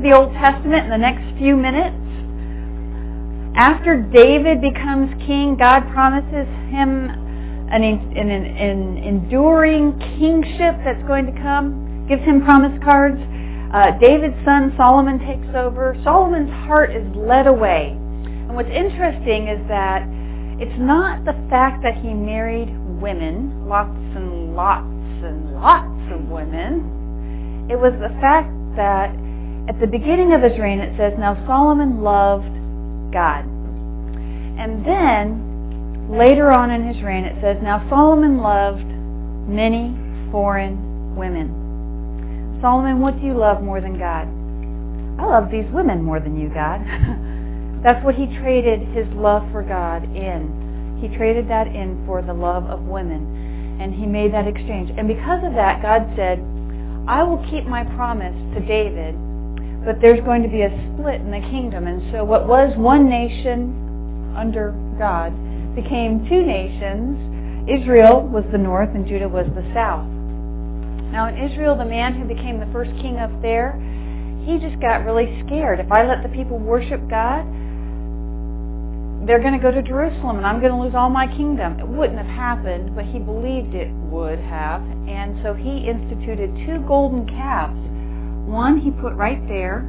the Old Testament in the next few minutes. After David becomes king, God promises him an enduring kingship that's going to come, gives him promise cards. David's son Solomon takes over. Solomon's heart is led away. And what's interesting is that it's not the fact that he married women, lots and lots and lots of women. It was the fact that at the beginning of his reign it says, now Solomon loved God. And then later on in his reign it says, now Solomon loved many foreign women. Solomon, what do you love more than God? I love these women more than you, God. That's what he traded his love for God in. He traded that in for the love of women. And he made that exchange. And because of that, God said, I will keep my promise to David, but there's going to be a split in the kingdom. And so what was one nation under God became two nations. Israel was the north and Judah was the south. Now in Israel, the man who became the first king up there, he just got really scared. If I let the people worship God, they're going to go to Jerusalem and I'm going to lose all my kingdom. It wouldn't have happened, but he believed it would have. And so he instituted 2 golden calves. One he put right there.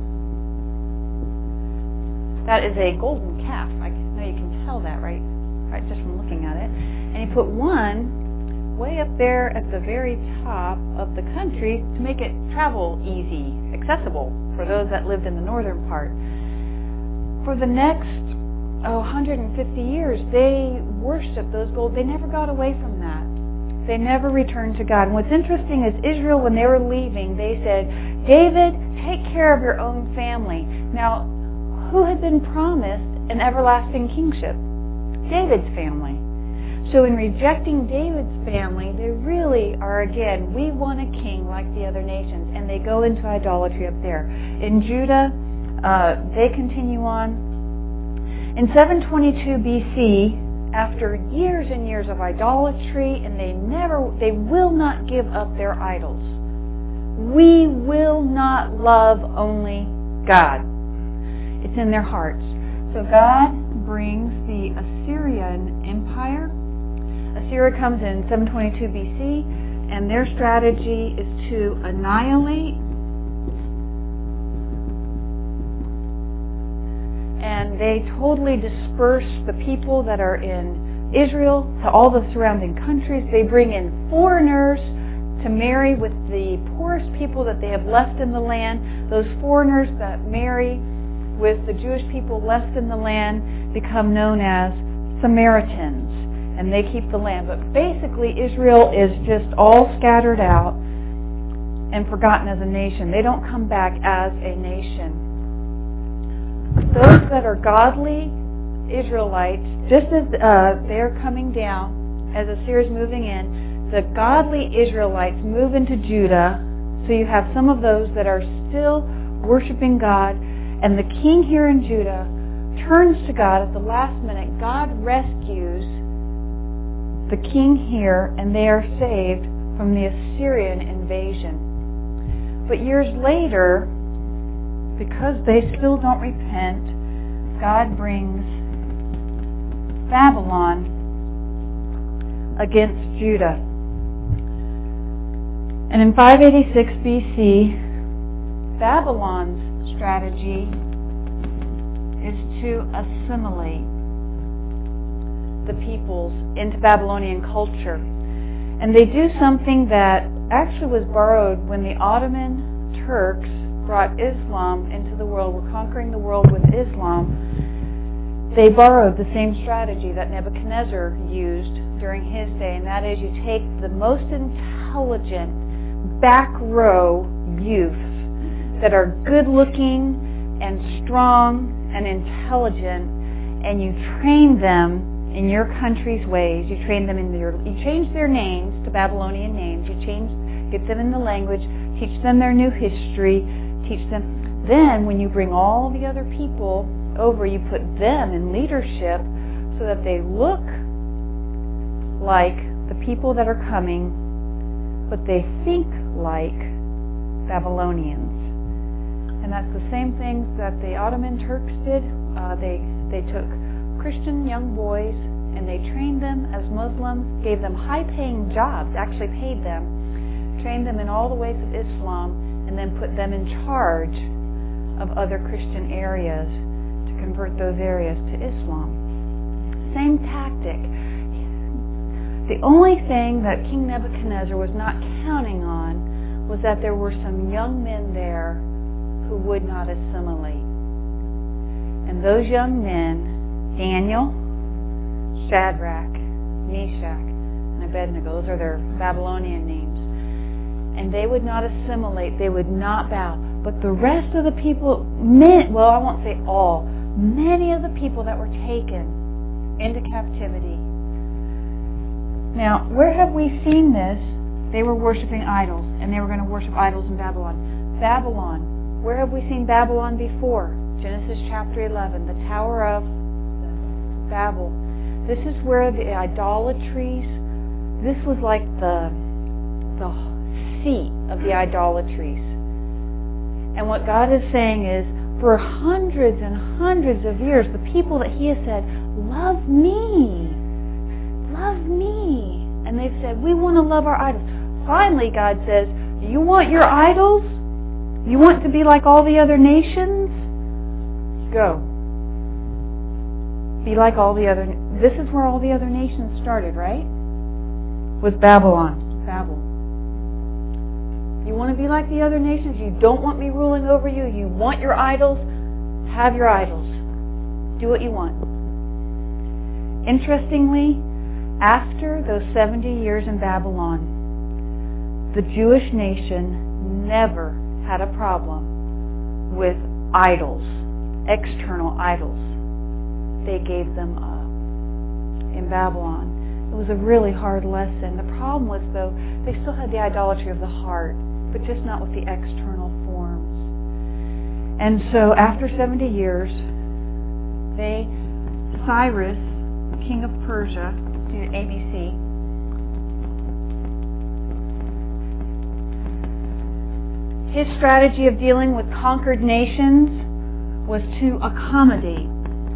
That is a golden calf. I know you can tell that, right just from looking at it. And he put one way up there at the very top of the country to make it travel easy, accessible for those that lived in the northern part. For the next 150 years, they worshipped those gold. They never got away from that. They never returned to God. And what's interesting is Israel, when they were leaving, they said, David, take care of your own family. Now, who had been promised an everlasting kingship? David's family. So in rejecting David's family, they really are, again, we want a king like the other nations. And they go into idolatry up there. In Judah, they continue on. In 722 BC, after years and years of idolatry, and they will not give up their idols. We will not love only God. It's in their hearts. So God brings the Assyrian Empire. Assyria comes in 722 BC, and their strategy is to annihilate and they totally disperse the people that are in Israel to all the surrounding countries. They bring in foreigners to marry with the poorest people that they have left in the land. Those foreigners that marry with the Jewish people left in the land become known as Samaritans, and they keep the land. But basically, Israel is just all scattered out and forgotten as a nation. They don't come back as a nation. Those that are godly Israelites, just as they're coming down, as Assyria's moving in, the godly Israelites move into Judah. So you have some of those that are still worshiping God, and the king here in Judah turns to God at the last minute. God rescues the king here, and they are saved from the Assyrian invasion. But years later, because they still don't repent, God brings Babylon against Judah. And in 586 BC, Babylon's strategy is to assimilate the peoples into Babylonian culture. And they do something that actually was borrowed when the Ottoman Turks brought Islam into the world, were conquering the world with Islam. They borrowed the same strategy that Nebuchadnezzar used during his day, and that is you take the most intelligent back row youths that are good looking and strong and intelligent, and you train them in your country's ways. You train them you change their names to Babylonian names. You get them in the language, teach them their new history, teach them. Then when you bring all the other people over, you put them in leadership so that they look like the people that are coming, but they think like Babylonians. And that's the same things that the Ottoman Turks did. They took Christian young boys and they trained them as Muslims, gave them high-paying jobs, actually paid them, trained them in all the ways of Islam, and then put them in charge of other Christian areas to convert those areas to Islam. Same tactic. The only thing that King Nebuchadnezzar was not counting on was that there were some young men there who would not assimilate. And those young men, Daniel, Shadrach, Meshach, and Abednego, those are their Babylonian names. And they would not assimilate, they would not bow. But the rest of the people, I won't say all, many of the people that were taken into captivity. Now, where have we seen this? They were worshiping idols, and they were going to worship idols in Babylon. Babylon. Where have we seen Babylon before? Genesis chapter 11, the Tower of Babel. This is where the idolatries, this was like the seat of the idolatries. And what God is saying is, for hundreds and hundreds of years, the people that He has said, love me, love me. And they've said, we want to love our idols. Finally, God says, do you want your idols? You want to be like all the other nations? Go. Be like all the other. This is where all the other nations started, right? Was Babylon. Babel. You want to be like the other nations? You don't want me ruling over you? You want your idols? Have your idols. Do what you want. Interestingly, after those 70 years in Babylon, the Jewish nation never had a problem with idols, external idols. They gave them up in Babylon. It was a really hard lesson. The problem was, though, they still had the idolatry of the heart, but just not with the external forms. And so after 70 years, Cyrus, king of Persia, ABC, his strategy of dealing with conquered nations was to accommodate.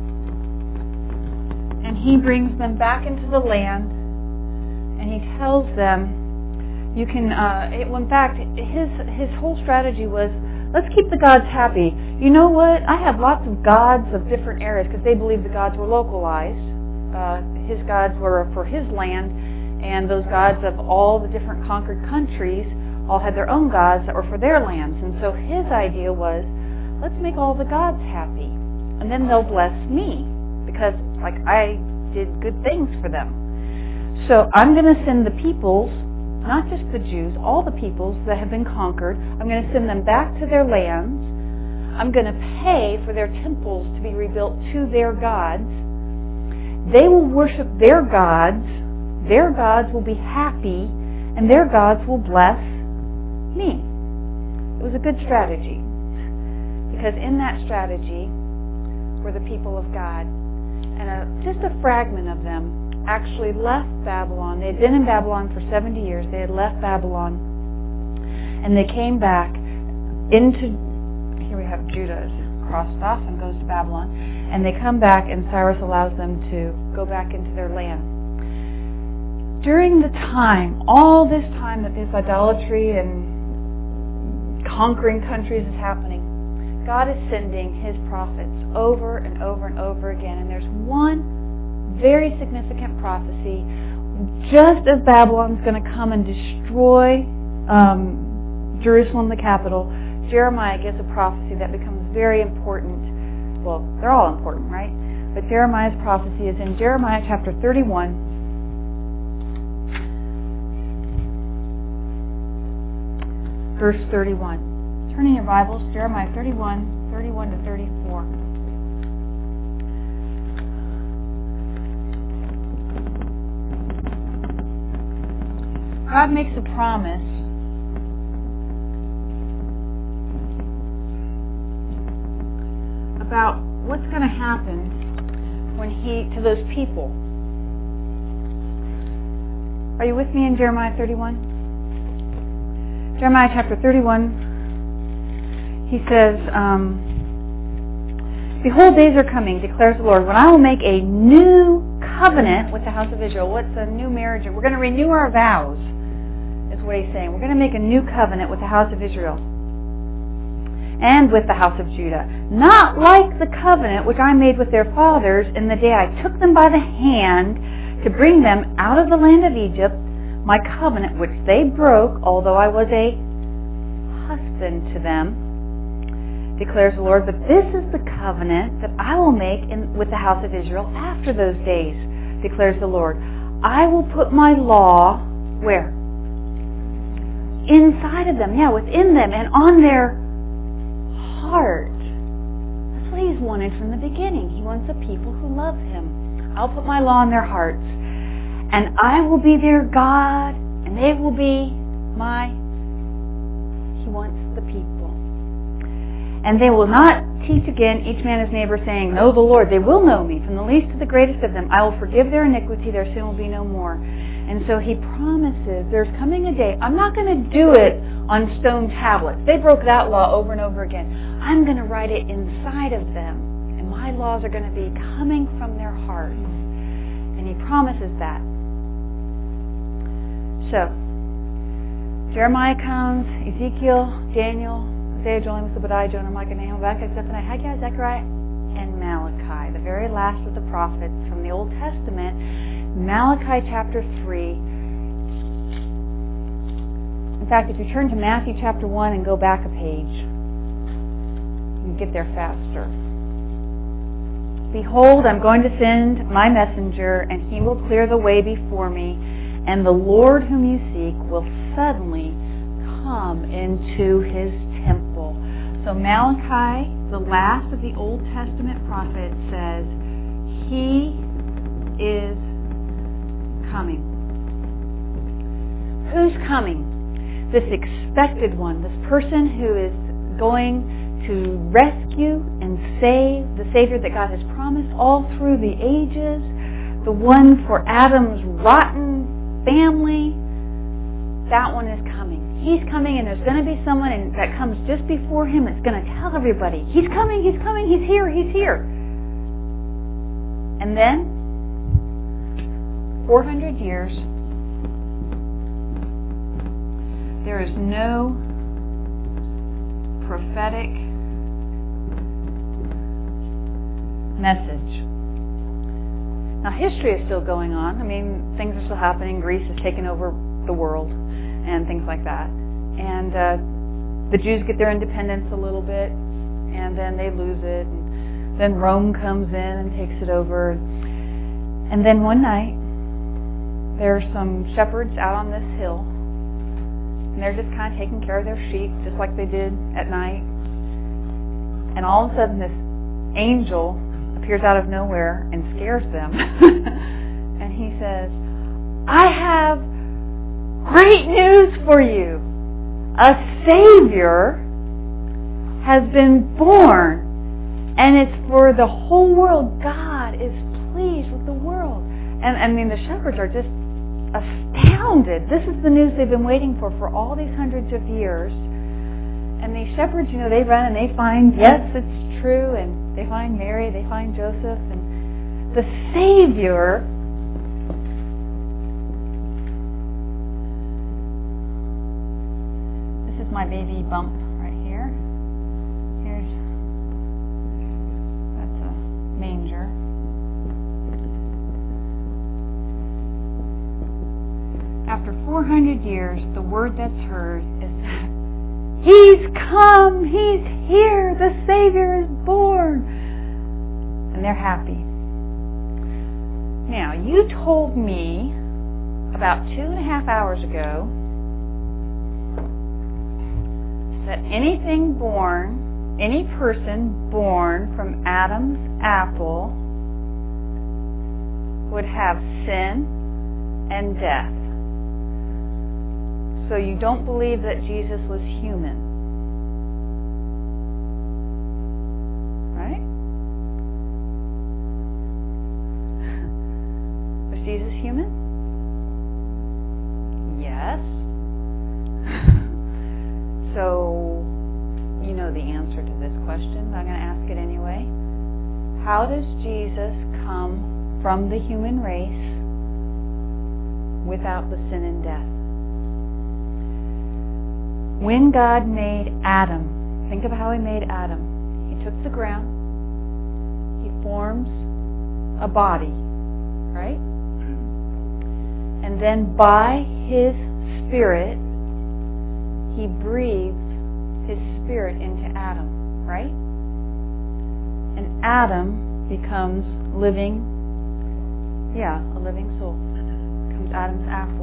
And he brings them back into the land, and he tells them, you can, in fact, his whole strategy was, let's keep the gods happy. You know what? I have lots of gods of different areas, because they believed the gods were localized. His gods were for his land, and those gods of all the different conquered countries all had their own gods that were for their lands. And so his idea was, let's make all the gods happy, and then they'll bless me, because I did good things for them. So I'm going to send the peoples, not just the Jews, all the peoples that have been conquered, I'm going to send them back to their lands. I'm going to pay for their temples to be rebuilt to their gods. They will worship their gods will be happy, and their gods will bless me. It was a good strategy, because in that strategy were the people of God. And just a fragment of them actually left Babylon. They had been in Babylon for 70 years. They had left Babylon. And they came back into, here we have Judah crossed off and goes to Babylon. And they come back, and Cyrus allows them to go back into their land. During the time, all this time that this idolatry and conquering countries is happening, God is sending His prophets over and over and over again. And there's one very significant prophecy. Just as Babylon's going to come and destroy Jerusalem, the capital, Jeremiah gives a prophecy that becomes very important. Well, they're all important, right? But Jeremiah's prophecy is in Jeremiah chapter 31. Verse 31. Turn in your Bibles, Jeremiah 31, 31 to 34. God makes a promise about what's going to happen when to those people. Are you with me in Jeremiah 31? Jeremiah chapter 31. he says, behold, days are coming, declares the Lord, when I will make a new covenant with the house of Israel. What's a new marriage? We're going to renew our vows, is what he's saying. We're going to make a new covenant with the house of Israel and with the house of Judah. Not like the covenant which I made with their fathers in the day I took them by the hand to bring them out of the land of Egypt, my covenant which they broke, although I was a husband to them, declares the Lord. But this is the covenant that I will make with the house of Israel after those days, declares the Lord. I will put my law, where? Inside of them, within them, and on their heart. That's what he's wanted from the beginning. He wants a people who love him. I'll put my law in their hearts, and I will be their God, and they will be my. He wants the people. And they will not teach again each man his neighbor, saying, know the Lord. They will know me, from the least to the greatest of them. I will forgive their iniquity, their sin will be no more. And so he promises there's coming a day. I'm not going to do it on stone tablets. They broke that law over and over again. I'm going to write it inside of them. And my laws are going to be coming from their hearts. And he promises that. So, Jeremiah comes, Ezekiel, Daniel, Isaiah, Joel, Amos, Obadiah, Jonah, Micah, Nahum, Habakkuk, Zephaniah, Haggai, Zechariah, and Malachi, the very last of the prophets from the Old Testament. Malachi chapter 3. In fact, if you turn to Matthew chapter 1 and go back a page, you can get there faster. Behold, I'm going to send my messenger, and he will clear the way before me, and the Lord whom you seek will suddenly come into his temple. So Malachi, the last of the Old Testament prophets, says, he is coming. Who's coming? This expected one, this person who is going to rescue and save, the Savior that God has promised all through the ages, the one for Adam's rotten family. That one is coming. He's coming, and there's going to be someone that comes just before him that's going to tell everybody, he's coming, he's coming, he's here, he's here. And then 400 years, there is no prophetic message. Now, history is still going on. I mean, things are still happening. Greece has taken over the world and things like that. And the Jews get their independence a little bit, and then they lose it. And then Rome comes in and takes it over. And then one night, there are some shepherds out on this hill, and they're just kind of taking care of their sheep, just like they did at night. And all of a sudden, this angel appears out of nowhere and scares them. And he says, I have great news for you. A Savior has been born, and it's for the whole world. God is pleased with the world. And I mean, the shepherds are just astounded. This is the news they've been waiting for all these hundreds of years. And these shepherds, they run and they find, yes, it's true, and they find Mary, they find Joseph, and the Savior my baby bump right here. That's a manger. After 400 years, the word that's heard is that he's come, he's here, the Savior is born. And they're happy. Now, you told me about 2.5 hours ago that anything born, any person born from Adam's apple would have sin and death. So you don't believe that Jesus was human, right? Was Jesus human? Yes. So, you know the answer. going to ask it anyway. How does Jesus come from the human race without the sin and death? When God made Adam, think of how He made Adam. He took the ground, He forms a body, right? And then by His Spirit, He breathes His Spirit into Adam, right? And Adam becomes living, a living soul. Becomes Adam's apple.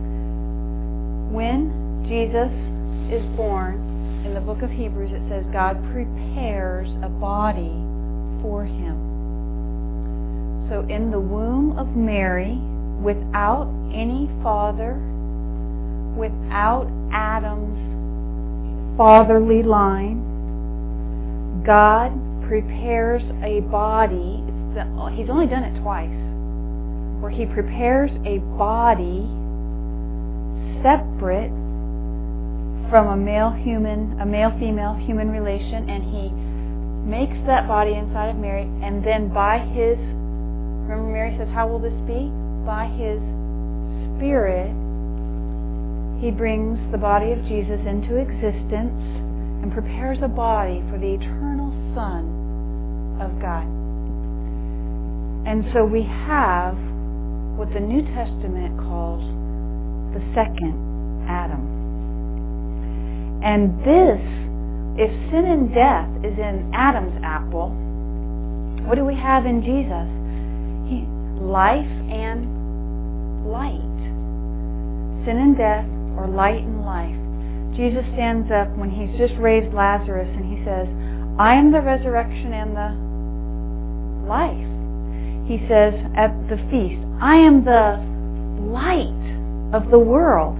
When Jesus is born, in the book of Hebrews it says God prepares a body for Him. So in the womb of Mary, without any father, without Adam's fatherly line, God prepares a body. He's only done it twice, where He prepares a body separate from a male-female human relation, and He makes that body inside of Mary, and then by His, remember Mary says, how will this be? By His Spirit, He brings the body of Jesus into existence and prepares a body for the eternal Son of God. And so we have what the New Testament calls the second Adam. And this, if sin and death is in Adam's apple, what do we have in Jesus? Life and light. Sin and death, or light and life. Jesus stands up when He's just raised Lazarus and He says, I am the resurrection and the life. He says at the feast, I am the light of the world.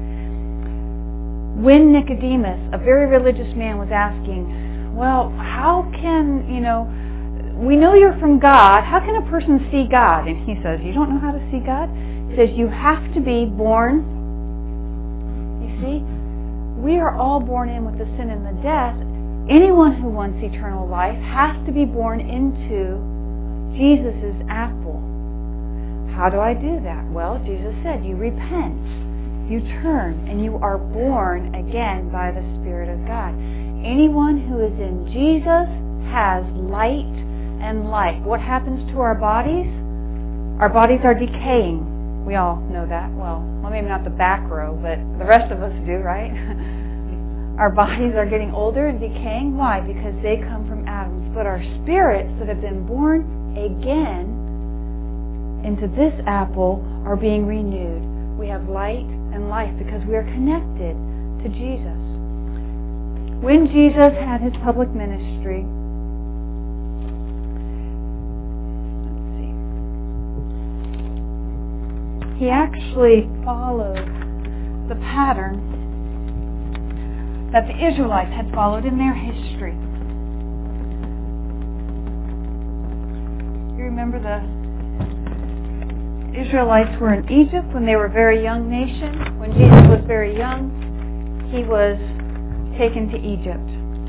When Nicodemus, a very religious man, was asking, well, how can, we know you're from God. How can a person see God? And He says, you don't know how to see God? He says, you have to be born. You see, we are all born in with the sin and the death. Anyone who wants eternal life has to be born into Jesus' apple. How do I do that? Well, Jesus said, you repent, you turn, and you are born again by the Spirit of God. Anyone who is in Jesus has light and life. What happens to our bodies? Our bodies are decaying. We all know that. Well, maybe not the back row, but the rest of us do, right? Our bodies are getting older and decaying. Why? Because they come from Adam's. But our spirits that have been born again into this apple are being renewed. We have light and life because we are connected to Jesus. When Jesus had His public ministry, He actually followed the pattern that the Israelites had followed in their history. You remember the Israelites were in Egypt when they were a very young nation. When Jesus was very young, He was taken to Egypt.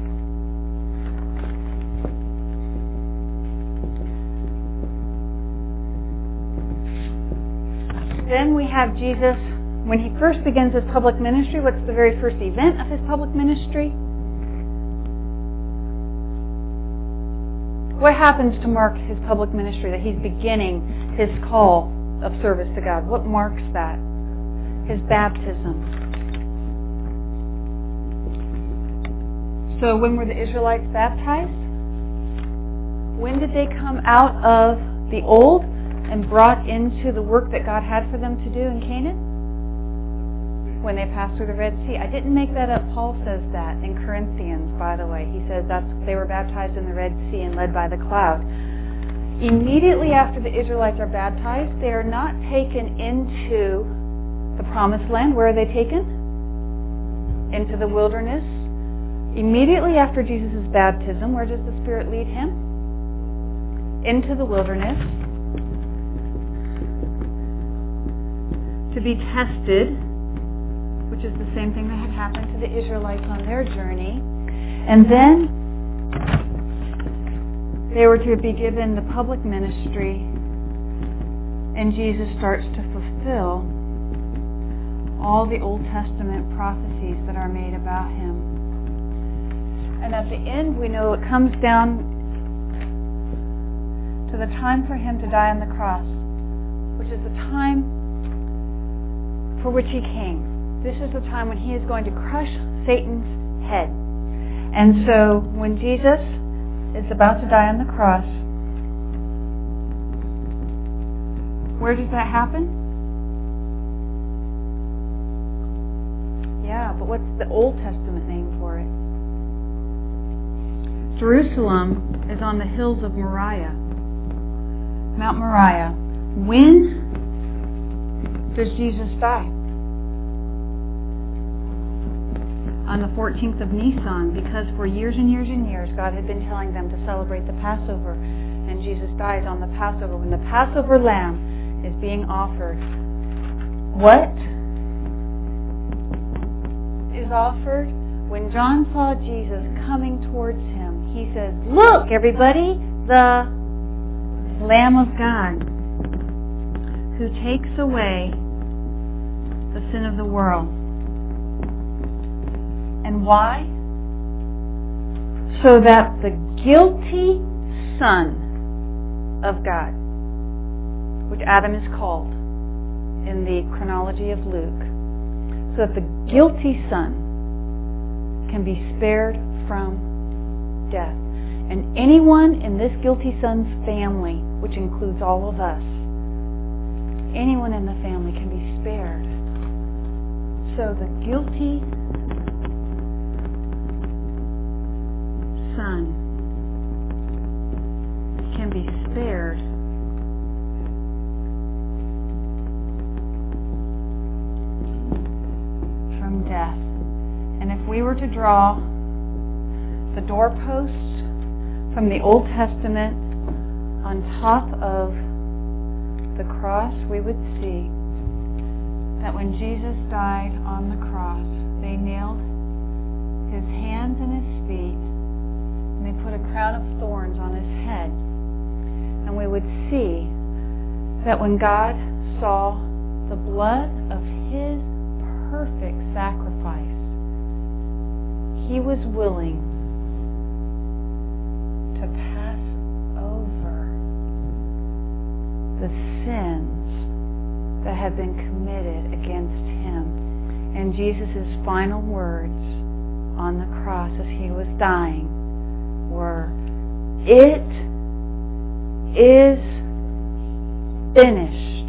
Then we have Jesus, when He first begins His public ministry. What's the very first event of His public ministry? What happens to mark His public ministry, that He's beginning His call of service to God? What marks that? His baptism. So when were the Israelites baptized? When did they come out of the old and brought into the work that God had for them to do in Canaan? When they passed through the Red Sea. I didn't make that up. Paul says that in Corinthians, by the way. He says they were baptized in the Red Sea and led by the cloud. Immediately after the Israelites are baptized, they are not taken into the Promised Land. Where are they taken? Into the wilderness. Immediately after Jesus' baptism, where does the Spirit lead Him? Into the wilderness. To be tested, which is the same thing that had happened to the Israelites on their journey. And then They were to be given the public ministry, and Jesus starts to fulfill all the Old Testament prophecies that are made about him. And at the end, we know it comes down to the time for him to die on the cross, which is the time for which he came. This is the time when he is going to crush Satan's head. And so when Jesus is about to die on the cross, where does that happen? Yeah, but what's the Old Testament name for it? Jerusalem is on the hills of Moriah, Mount Moriah. When does Jesus die? On the 14th of Nisan, because for years and years and years, God had been telling them to celebrate the Passover, and Jesus dies on the Passover. When the Passover lamb is being offered, what is offered? When John saw Jesus coming towards him, he says, "Look, everybody, the Lamb of God who takes away the sin of the world." And why? So that the guilty Son of God, which Adam is called in the chronology of Luke, so that the guilty Son can be spared from death. And anyone in this guilty Son's family, which includes all of us, anyone in the family can be spared. So the guilty Son can be spared from death. And if we were to draw the doorposts from the Old Testament on top of the cross, we would see that when Jesus died on the cross, they nailed his hands and his feet, and they put a crown of thorns on his head. And we would see that when God saw the blood of his perfect sacrifice, he was willing to pass over the sins that had been committed against him. And Jesus' final words on the cross as he was dying were, "It is finished."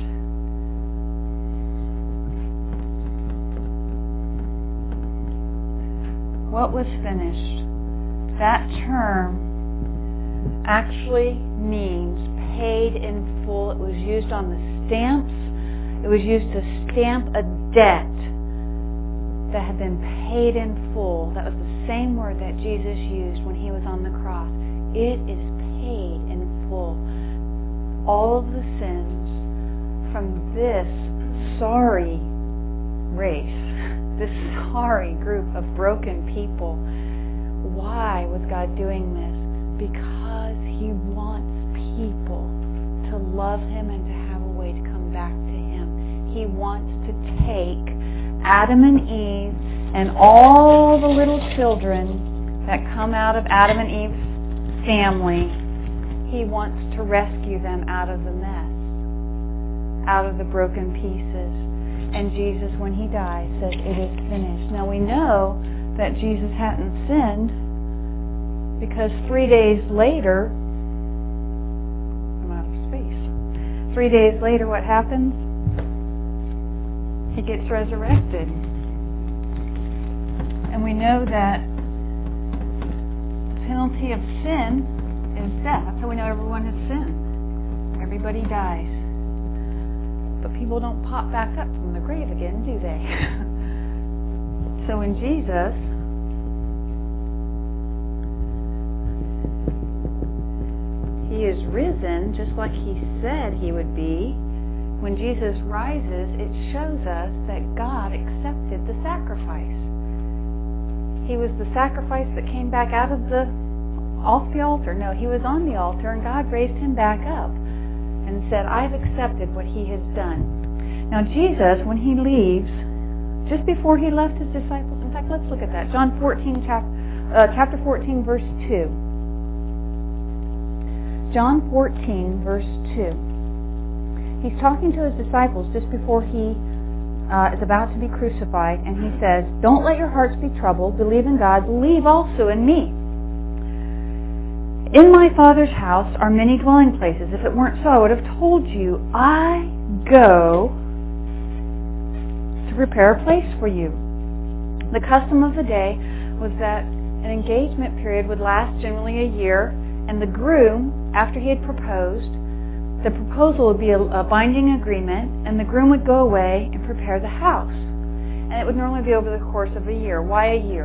What was finished? That term actually means paid in full. It was used on the stamps. It was used to stamp a debt that had been paid in full. That was the same word that Jesus used when he was on the cross. It is paid in full. All of the sins from this sorry race, this sorry group of broken people. Why was God doing this? Because he wants people to love him and to have a way to come back to him. He wants to take Adam and Eve and all the little children that come out of Adam and Eve's family. He wants to rescue them out of the mess, out of the broken pieces. And Jesus, when he died, said, "It is finished." Now we know that Jesus hadn't sinned because 3 days later, I'm out of space. 3 days later, what happens? He gets resurrected. And we know that the penalty of sin is death. That's how we know everyone has sinned. Everybody dies. But people don't pop back up from the grave again, do they? So in Jesus, he is risen just like he said he would be. When Jesus rises, it shows us that God accepted the sacrifice. He was the sacrifice that came back out of the off the altar. No, he was on the altar, and God raised him back up and said, I've accepted what he has done. Now Jesus, when he leaves, just before he left his disciples, in fact, let's look at that. John 14, chapter 14, verse 2. John 14, verse 2. He's talking to his disciples just before he is about to be crucified, and he says, don't let your hearts be troubled. Believe in God. Believe also in me. In my Father's house are many dwelling places. If it weren't so, I would have told you, I go to prepare a place for you. The custom of the day was that an engagement period would last generally a year, and the groom, after he had proposed, the proposal would be a binding agreement, and the groom would go away and prepare the house. And it would normally be over the course of a year. Why a year?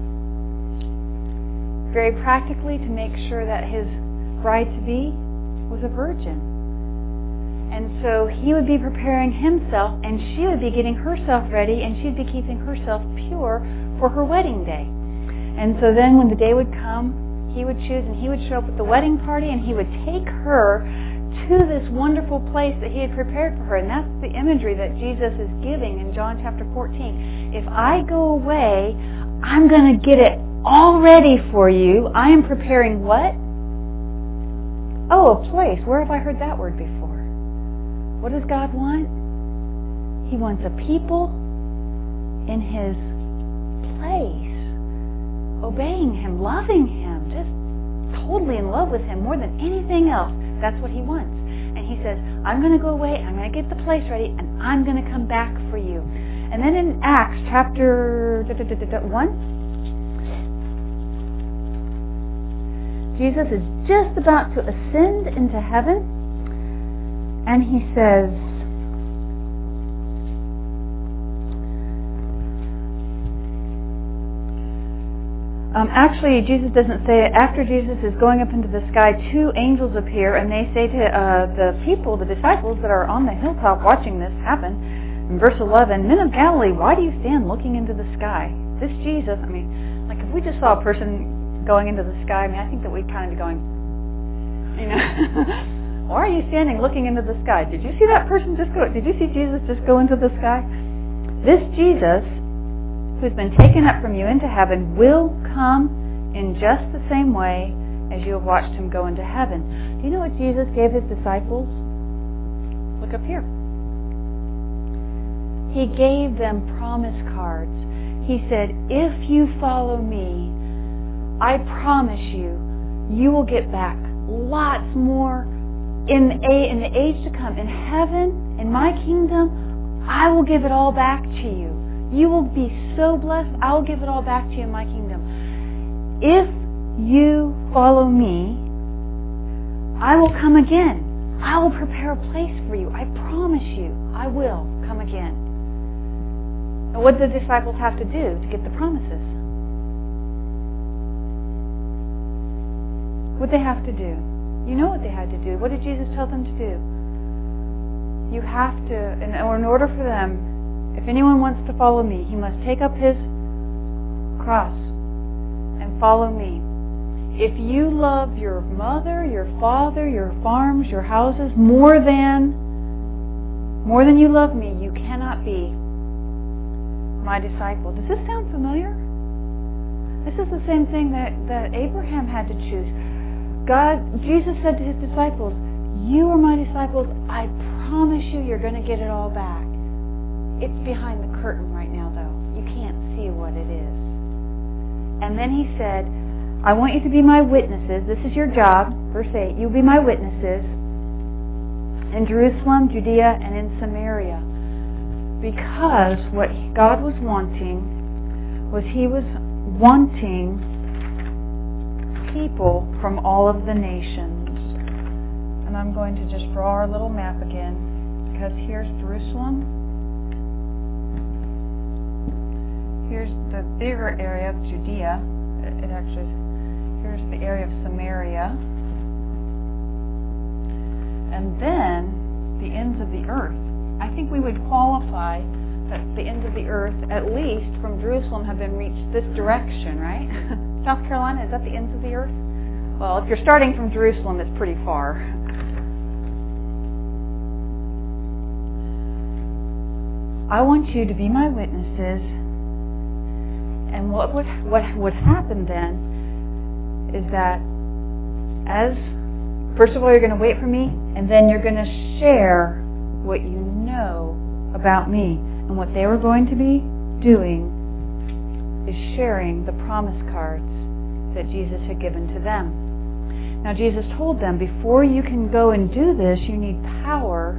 Very practically, to make sure that his bride-to-be was a virgin. And so he would be preparing himself, and she would be getting herself ready, and she'd be keeping herself pure for her wedding day. And so then when the day would come, he would choose, and he would show up at the wedding party, and he would take her to this wonderful place that he had prepared for her. And that's the imagery that Jesus is giving in John chapter 14. If I go away, I'm going to get it all ready for you. I am preparing what? Oh, a place. Where have I heard that word before? What does God want? He wants a people in his place, obeying him, loving him, just totally in love with him more than anything else. That's what he wants. And he says, I'm going to go away, I'm going to get the place ready, and I'm going to come back for you. And then in Acts chapter 1, Jesus is just about to ascend into heaven, and he says, actually, Jesus doesn't say it. After Jesus is going up into the sky, two angels appear, and they say to the people, the disciples that are on the hilltop watching this happen, in verse 11, Men of Galilee, why do you stand looking into the sky? This Jesus, like if we just saw a person going into the sky, I think that we'd kind of be going, why are you standing looking into the sky? Did you see that person just go? Did you see Jesus just go into the sky? This Jesus, who's been taken up from you into heaven, will come in just the same way as you have watched him go into heaven. Do you know what Jesus gave his disciples? Look up here. He gave them promise cards. He said, if you follow me, I promise you, you will get back lots more in the age to come. In heaven, in my kingdom, I will give it all back to you. You will be so blessed. I will give it all back to you in my kingdom. If you follow me, I will come again. I will prepare a place for you. I promise you, I will come again. And what did the disciples have to do to get the promises? What did they have to do? You know what they had to do. What did Jesus tell them to do? You have to, in order for them, if anyone wants to follow me, he must take up his cross and follow me. If you love your mother, your father, your farms, your houses more than you love me, you cannot be my disciple. Does this sound familiar? This is the same thing that Abraham had to choose. Jesus said to his disciples, you are my disciples. I promise you, you're going to get it all back. It's behind the curtain right now, though. You can't see what it is. And then he said, I want you to be my witnesses. This is your job. Verse 8, you'll be my witnesses in Jerusalem, Judea, and in Samaria. Because what God was wanting was he was wanting people from all of the nations. And I'm going to just draw our little map again, because here's Jerusalem. Here's the bigger area of Judea. Here's the area of Samaria. And then the ends of the earth. I think we would qualify that the ends of the earth, at least from Jerusalem, have been reached this direction, right? South Carolina, is that the ends of the earth? Well, if you're starting from Jerusalem, it's pretty far. I want you to be my witnesses. And what would happen then is that first of all, you're going to wait for me, and then you're going to share what you know about me. And what they were going to be doing is sharing the promise cards that Jesus had given to them. Now, Jesus told them, before you can go and do this, you need power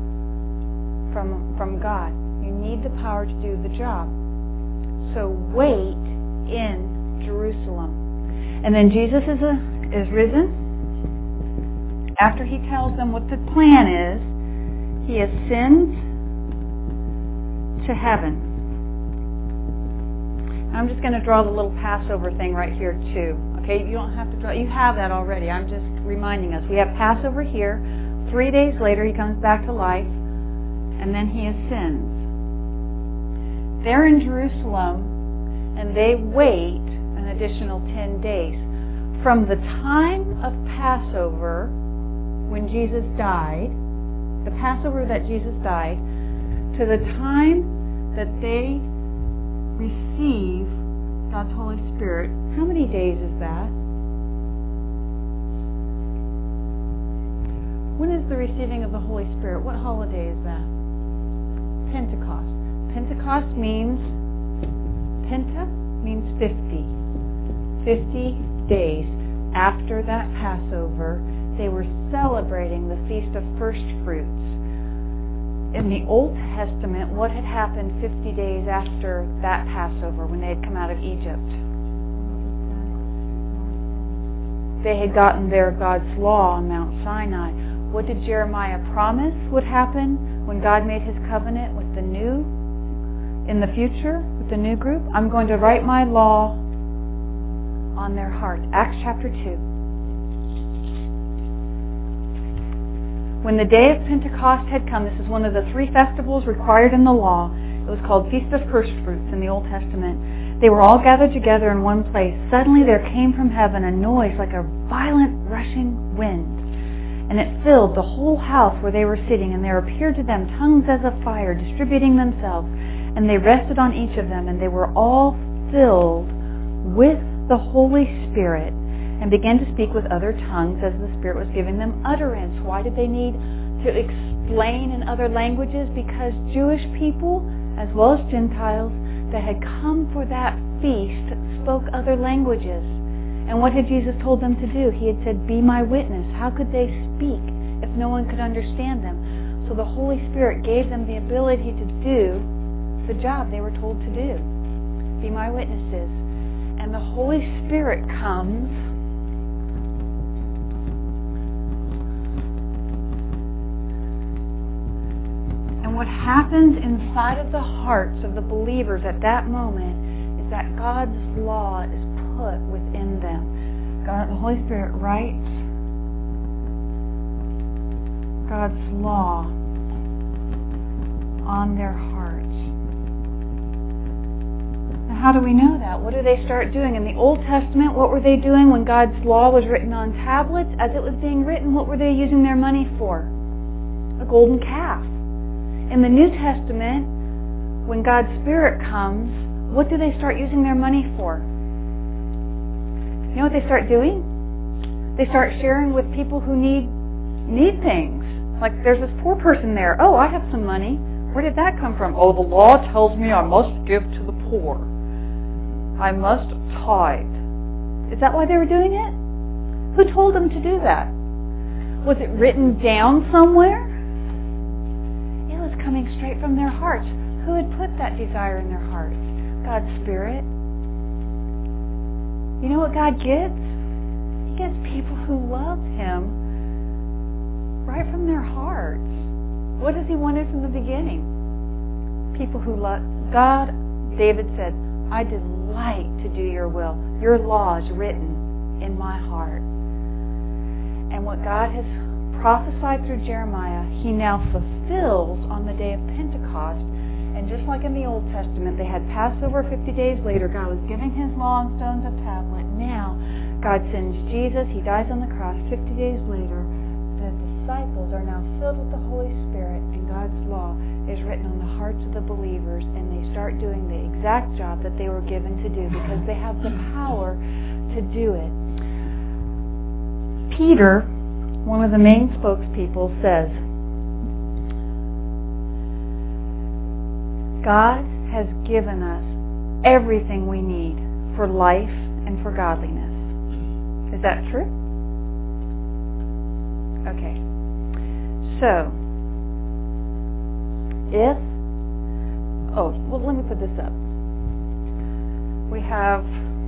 from God. You need the power to do the job. So wait in Jerusalem. And then Jesus is risen. After he tells them what the plan is, he ascends to heaven. I'm just going to draw the little Passover thing right here too. Okay, you don't have to draw. You have that already. I'm just reminding us. We have Passover here. 3 days later, he comes back to life, and then he ascends. They're in Jerusalem, and they wait an additional 10 days. From the time of Passover, when Jesus died, the Passover that Jesus died, to the time that they receive God's Holy Spirit, how many days is that? When is the receiving of the Holy Spirit? What holiday is that? Pentecost. Pentecost means, Penta means 50. 50 days after that Passover, they were celebrating the Feast of First Fruits. In the Old Testament, what had happened 50 days after that Passover when they had come out of Egypt? They had gotten their God's law on Mount Sinai. What did Jeremiah promise would happen when God made his covenant with the new, in the future, with the new group? I'm going to write my law on their hearts. Acts chapter 2. When the day of Pentecost had come, this is one of the 3 festivals required in the law. It was called Feast of First Fruits in the Old Testament. They were all gathered together in one place. Suddenly there came from heaven a noise like a violent rushing wind. And it filled the whole house where they were sitting. And there appeared to them tongues as of fire, distributing themselves. And they rested on each of them. And they were all filled with the Holy Spirit, and began to speak with other tongues as the Spirit was giving them utterance. Why did they need to explain in other languages? Because Jewish people, as well as Gentiles, that had come for that feast spoke other languages. And what had Jesus told them to do? He had said, be my witness. How could they speak if no one could understand them? So the Holy Spirit gave them the ability to do the job they were told to do. Be my witnesses. And the Holy Spirit comes and what happens inside of the hearts of the believers at that moment is that God's law is put within them. The Holy Spirit writes God's law on their hearts. Now, how do we know that? What do they start doing? In the Old Testament, what were they doing when God's law was written on tablets? As it was being written, what were they using their money for? A golden calf. In the New Testament, when God's Spirit comes, what do they start using their money for? You know what they start doing? They start sharing with people who need things. Like there's this poor person there. Oh, I have some money. Where did that come from? Oh, the law tells me I must give to the poor. I must tithe. Is that why they were doing it? Who told them to do that? Was it written down somewhere? It was coming straight from their hearts. Who had put that desire in their hearts? God's Spirit. You know what God gets? He gets people who love Him right from their hearts. What does He wanted from the beginning? People who love God. David said, I delight to do your will. Your law is written in my heart. And what God has prophesied through Jeremiah, He now fulfills on the day of Pentecost. And just like in the Old Testament, they had Passover 50 days later. God was giving His law on stones of tablet. Now, God sends Jesus. He dies on the cross. 50 days later, the disciples are now filled with the Holy Spirit, and God's law is written on the hearts of the believers, and they start doing the exact job that they were given to do because they have the power to do it. Peter, one of the main spokespeople, says, God has given us everything we need for life and for godliness. Is that true? Okay. So, let me put this up. We have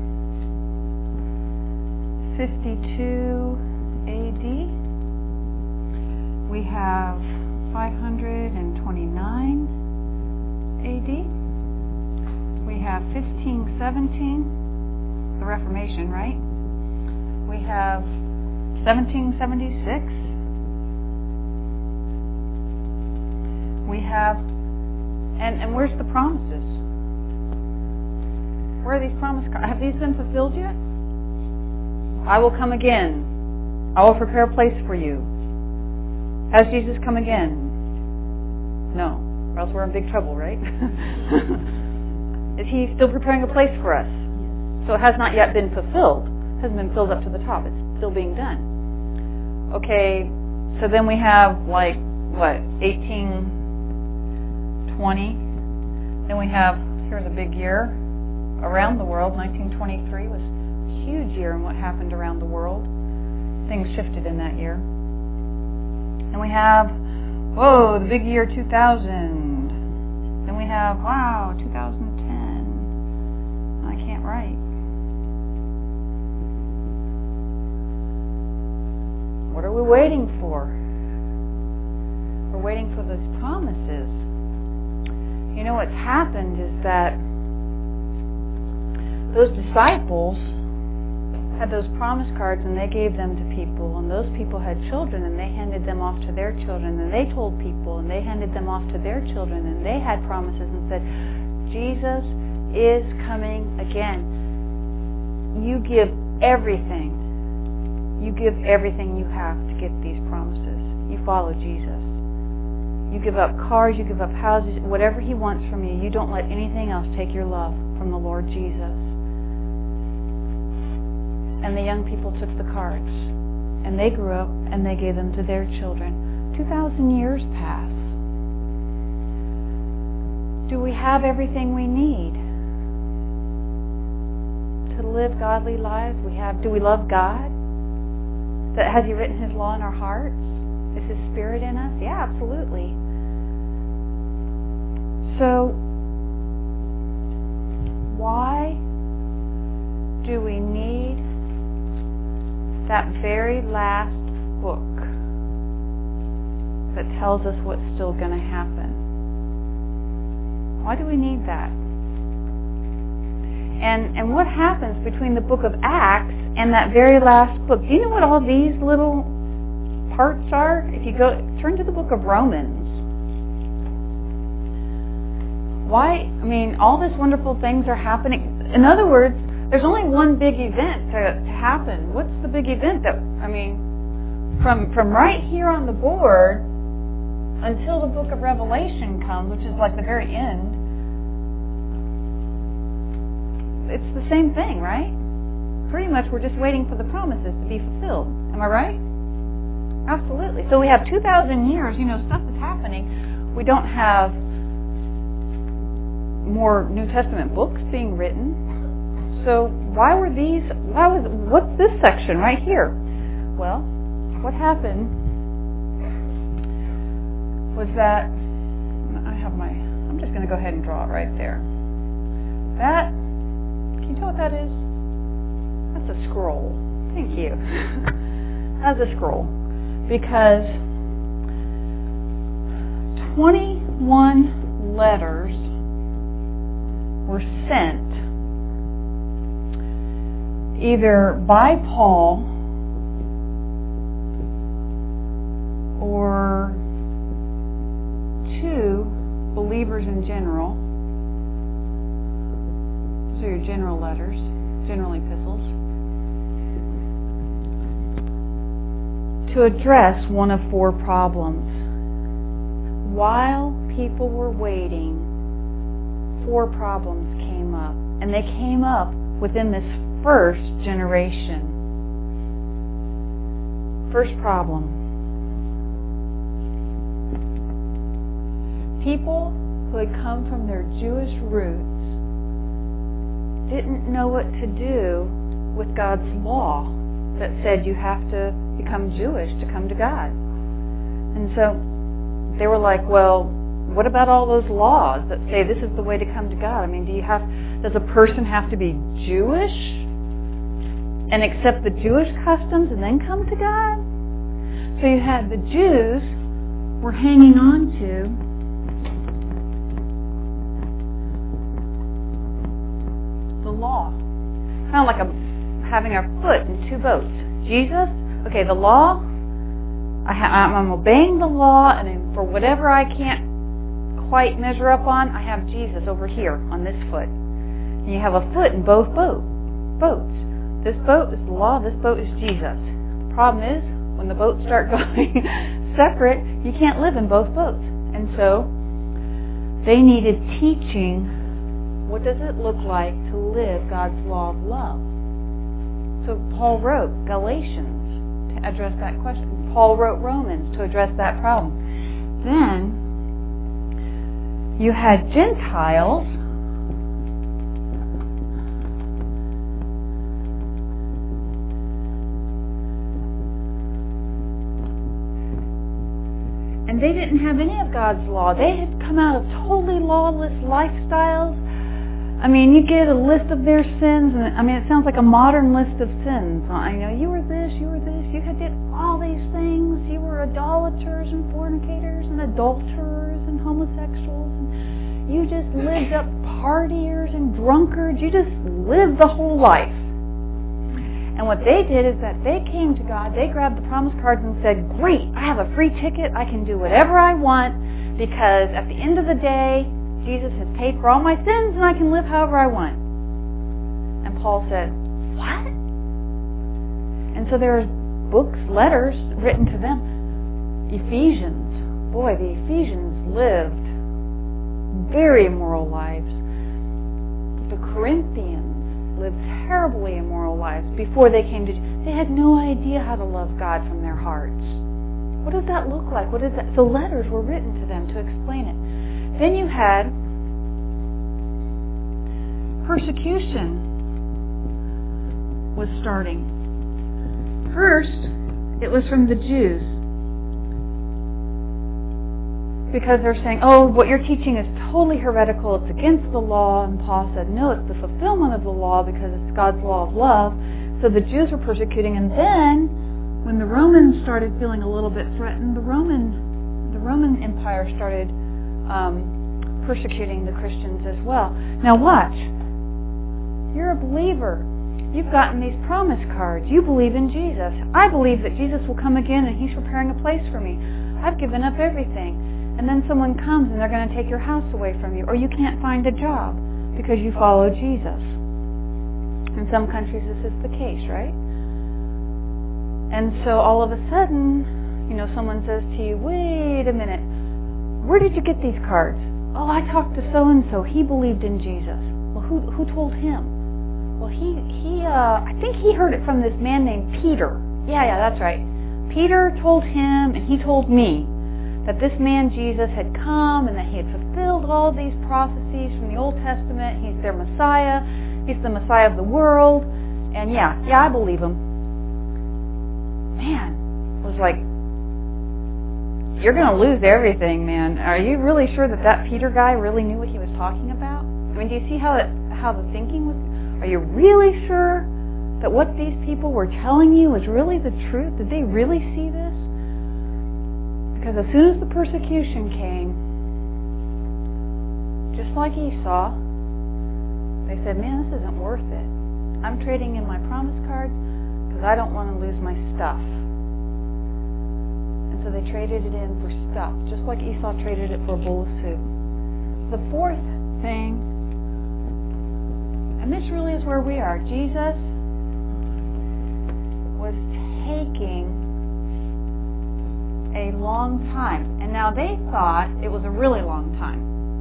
52 AD. We have 529 AD. We have 1517, the Reformation, right? We have 1776. We have, and where's the promises? Where are these promises? Have these been fulfilled yet? I will come again. I will prepare a place for you. Has Jesus come again? No. Or else we're in big trouble, right? Is He still preparing a place for us? So it has not yet been fulfilled. It hasn't been filled up to the top. It's still being done. Okay, so then we have 1820. Then we have, here's a big year, around the world. 1923 was a huge year in what happened around the world. Things shifted in that year. And we have, the big year 2000. Then we have, 2010. I can't write. What are we waiting for? We're waiting for those promises. You know what's happened is that those disciples had those promise cards and they gave them to people, and those people had children and they handed them off to their children, and they told people and they handed them off to their children, and they had promises and said, Jesus is coming again. You give everything. You give everything you have to get these promises. You follow Jesus. You give up cars, you give up houses, whatever He wants from you. You don't let anything else take your love from the Lord Jesus. And the young people took the cards, and they grew up, and they gave them to their children. 2,000 years pass. Do we have everything we need to live godly lives? Do we love God? Has He written His law in our hearts? Is His Spirit in us? Yeah, absolutely. So, why do we need that very last book that tells us what's still going to happen? Why do we need that? And what happens between the book of Acts and that very last book? Do you know what all these little parts are? If you turn to the book of Romans. Why? All these wonderful things are happening. In other words, there's only one big event to happen. What's the big event from right here on the board until the book of Revelation comes, which is like the very end? It's the same thing, right? Pretty much we're just waiting for the promises to be fulfilled. Am I right? Absolutely. So we have 2,000 years, stuff that's happening. We don't have more New Testament books being written. So what's this section right here? Well, what happened was that, I'm just going to go ahead and draw it right there. That, can you tell what that is? That's a scroll. Thank you. That's a scroll. Because 21 letters were sent either by Paul or to believers in general. Those are your general letters, general epistles. to address one of four problems. While people were waiting, four problems came up. And they came up within this first generation. First problem. People who had come from their Jewish roots didn't know what to do with God's law that said you have to become Jewish to come to God. And so they were like, well, what about all those laws that say this is the way to come to God? I mean, does a person have to be Jewish and accept the Jewish customs and then come to God? So you had the Jews were hanging on to the law. Kind of like having our foot in two boats. Jesus, okay, the law, I'm obeying the law, and then for whatever I can't quite measure up on, I have Jesus over here on this foot. And you have a foot in both boats. This boat is the law, this boat is Jesus. The problem is, when the boats start going separate, you can't live in both boats. And so, they needed teaching. What does it look like to live God's law of love? So Paul wrote Galatians to address that question. Paul wrote Romans to address that problem. Then, you had Gentiles and they didn't have any of God's law. They had come out of totally lawless lifestyles. I mean, you get a list of their sins, and I mean, it sounds like a modern list of sins. I know you were this, you did all these things. You were idolaters and fornicators and adulterers and homosexuals. And you just lived up partiers and drunkards. You just lived the whole life. And what they did is that they came to God, they grabbed the promise cards and said, great, I have a free ticket. I can do whatever I want because at the end of the day, Jesus has paid for all my sins and I can live however I want. And Paul said, what? And so there's books, letters written to them. Ephesians. Boy, the Ephesians lived very immoral lives. The Corinthians lived terribly immoral lives before they came to... They had no idea how to love God from their hearts. What does that look like? What is that? So letters were written to them to explain it. Then you had persecution was starting. First, it was from the Jews. Because they're saying, oh, what you're teaching is totally heretical. It's against the law. And Paul said, no, it's the fulfillment of the law because it's God's law of love. So the Jews were persecuting. And then, when the Romans started feeling a little bit threatened, the Roman Empire started persecuting the Christians as well. Now watch. You're a believer. You've gotten these promise cards. You believe in Jesus. I believe that Jesus will come again and He's preparing a place for me. I've given up everything. And then someone comes and they're going to take your house away from you. Or you can't find a job because you follow Jesus. In some countries this is the case, right? And so all of a sudden, someone says to you, wait a minute, where did you get these cards? Oh, I talked to so-and-so. He believed in Jesus. Well, who told him? Well, I think he heard it from this man named Peter. Yeah, that's right. Peter told him, and he told me, that this man Jesus had come and that He had fulfilled all these prophecies from the Old Testament. He's their Messiah. He's the Messiah of the world. And yeah, I believe him. Man, it was like, you're going to lose everything, man. Are you really sure that Peter guy really knew what he was talking about? I mean, do you see how the thinking was? Are you really sure that what these people were telling you was really the truth? Did they really see this? Because as soon as the persecution came, just like Esau, they said, man, this isn't worth it. I'm trading in my promise cards because I don't want to lose my stuff. And so they traded it in for stuff, just like Esau traded it for a bowl of soup. The fourth thing, and this really is where we are. Jesus was taking long time. And now they thought it was a really long time.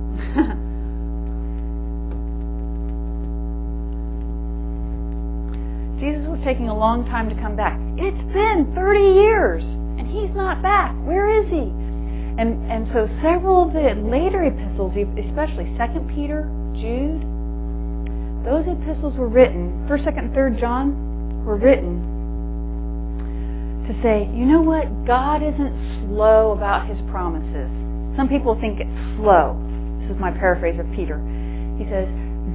Jesus was taking a long time to come back. It's been 30 years, and he's not back. Where is he? And so several of the later epistles, especially 2 Peter, Jude, those epistles were written, 1st, 2nd, and 3rd John, were written to say, you know what? God isn't slow about his promises. Some people think it's slow. This is my paraphrase of Peter. He says,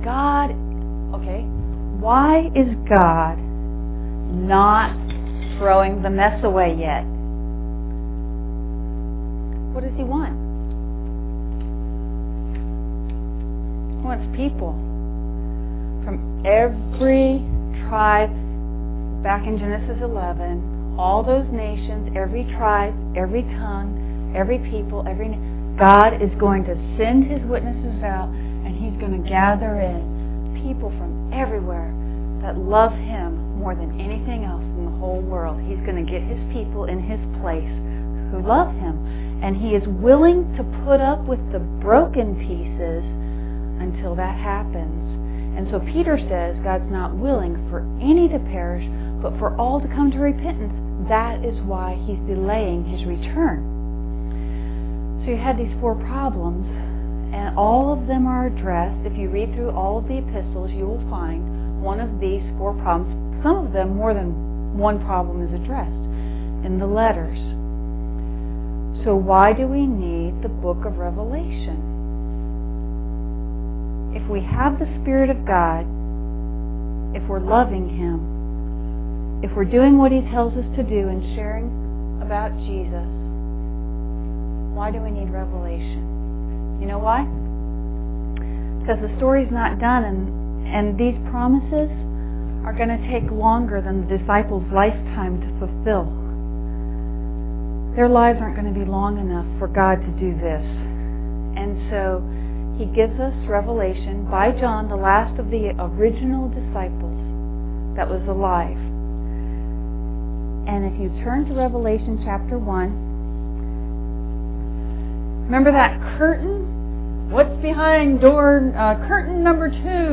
why is God not throwing the mess away yet? What does he want? He wants people from every tribe, back in Genesis 11, all those nations, every tribe, every tongue, every people, God is going to send his witnesses out, and he's going to gather in people from everywhere that love him more than anything else in the whole world. He's going to get his people in his place who love him. And he is willing to put up with the broken pieces until that happens. And so Peter says God's not willing for any to perish, but for all to come to repentance. That is why he's delaying his return. So you had these 4 problems, and all of them are addressed. If you read through all of the epistles, you will find one of these 4 problems. Some of them, more than one problem is addressed in the letters. So why do we need the book of Revelation? If we have the Spirit of God, if we're loving him, if we're doing what he tells us to do and sharing about Jesus, why do we need Revelation? You know why? Because the story's not done, and these promises are going to take longer than the disciples' lifetime to fulfill. Their lives aren't going to be long enough for God to do this. And so he gives us Revelation by John, the last of the original disciples that was alive. And if you turn to Revelation chapter 1, remember that curtain? What's behind curtain number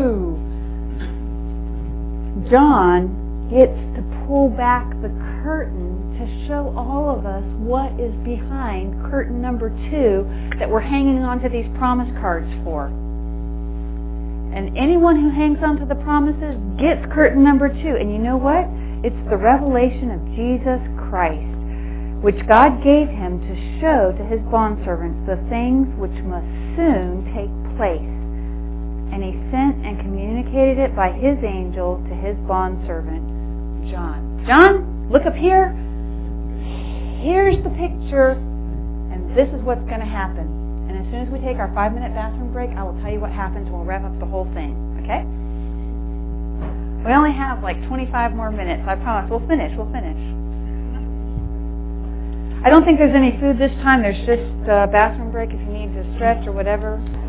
2? John gets to pull back the curtain to show all of us what is behind curtain number 2 that we're hanging on to these promise cards for. And anyone who hangs on to the promises gets curtain number 2. And you know what? It's the revelation of Jesus Christ, which God gave him to show to his bondservants the things which must soon take place. And he sent and communicated it by his angel to his bondservant, John. John, look up here. Here's the picture, and this is what's going to happen. And as soon as we take our 5-minute bathroom break, I will tell you what happens, and we'll wrap up the whole thing. Okay? We only have like 25 more minutes. I promise. We'll finish. I don't think there's any food this time. There's just a bathroom break if you need to stretch or whatever.